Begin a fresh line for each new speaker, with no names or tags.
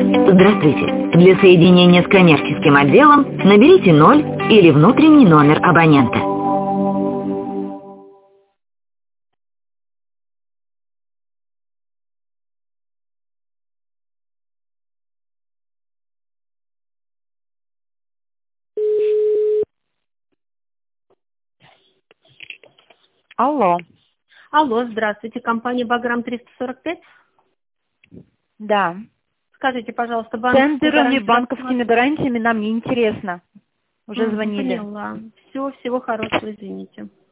Здравствуйте. Для соединения с коммерческим отделом наберите 0 или внутренний номер абонента.
Алло.
Алло, здравствуйте, компания «Баграм 345».
Да.
Скажите, пожалуйста, банковские
Тендерами,
гарантии
банковскими гарантиями нам не интересно. Уже звонили.
Поняла. Всего хорошего, извините.